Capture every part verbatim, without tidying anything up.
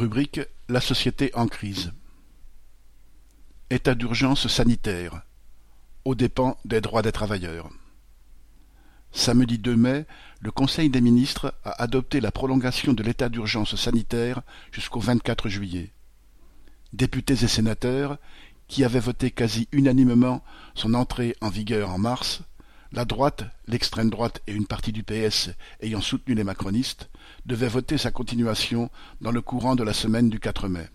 Rubrique La société en crise. État d'urgence sanitaire, aux dépens des droits des travailleurs. Samedi deux mai, le Conseil des ministres a adopté la prolongation de l'état d'urgence sanitaire jusqu'au vingt-quatre juillet. Députés et sénateurs, qui avaient voté quasi unanimement son entrée en vigueur en mars, la droite, l'extrême droite et une partie du P S ayant soutenu les macronistes, devaient voter sa continuation dans le courant de la semaine du quatre mai.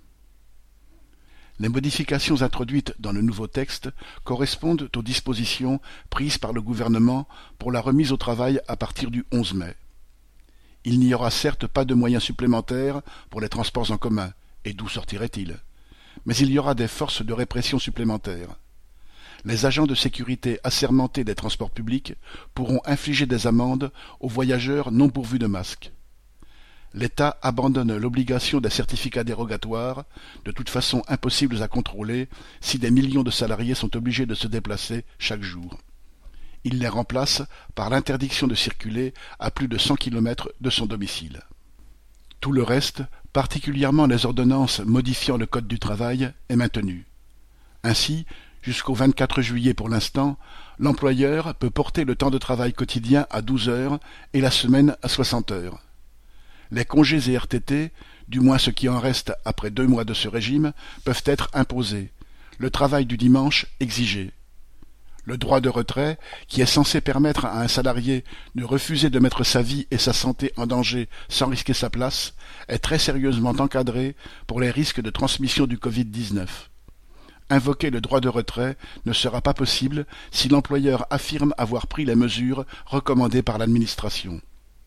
Les modifications introduites dans le nouveau texte correspondent aux dispositions prises par le gouvernement pour la remise au travail à partir du onze mai. Il n'y aura certes pas de moyens supplémentaires pour les transports en commun, et d'où sortiraient-ils? Mais il y aura des forces de répression supplémentaires. Les agents de sécurité assermentés des transports publics pourront infliger des amendes aux voyageurs non pourvus de masque. L'État abandonne l'obligation des certificats dérogatoires, de toute façon impossibles à contrôler si des millions de salariés sont obligés de se déplacer chaque jour. Il les remplace par l'interdiction de circuler à plus de cent kilomètres de son domicile. Tout le reste, particulièrement les ordonnances modifiant le Code du travail, est maintenu. Ainsi, jusqu'au vingt-quatre juillet pour l'instant, l'employeur peut porter le temps de travail quotidien à douze heures et la semaine à soixante heures. Les congés et R T T, du moins ce qui en reste après deux mois de ce régime, peuvent être imposés, le travail du dimanche exigé. Le droit de retrait, qui est censé permettre à un salarié de refuser de mettre sa vie et sa santé en danger sans risquer sa place, est très sérieusement encadré pour les risques de transmission du covid dix-neuf. Invoquer le droit de retrait ne sera pas possible si l'employeur affirme avoir pris les mesures recommandées par l'administration.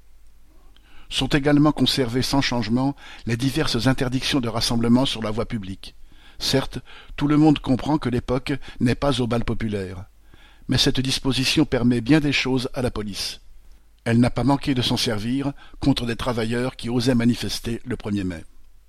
Sont également conservées sans changement les diverses interdictions de rassemblement sur la voie publique. Certes, tout le monde comprend que l'époque n'est pas au bal populaire, mais cette disposition permet bien des choses à la police. Elle n'a pas manqué de s'en servir contre des travailleurs qui osaient manifester le premier mai.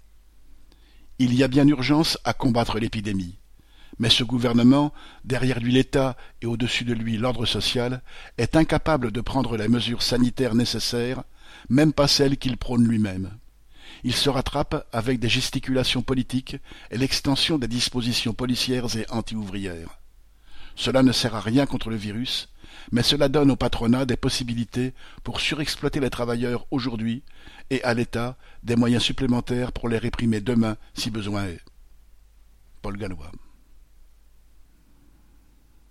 Il y a bien urgence à combattre l'épidémie. Mais ce gouvernement, derrière lui l'État et au-dessus de lui l'ordre social, est incapable de prendre les mesures sanitaires nécessaires, même pas celles qu'il prône lui-même. Il se rattrape avec des gesticulations politiques et l'extension des dispositions policières et anti-ouvrières. Cela ne sert à rien contre le virus, mais cela donne au patronat des possibilités pour surexploiter les travailleurs aujourd'hui et à l'État des moyens supplémentaires pour les réprimer demain si besoin est. Paul Gallois.